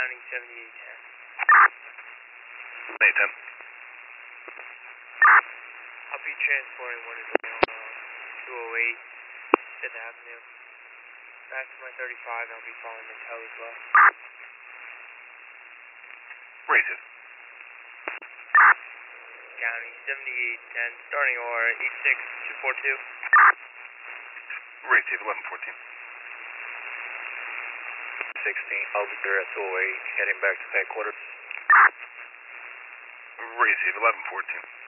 County 7810. 810. I'll be transporting one of the 208 5th Avenue. Back to my 35, and I'll be following the tow as well. Rated. County 7810, starting OR 86242. Rated 1114. 16, I'll be there at 208, heading back to headquarters. Rated 1114.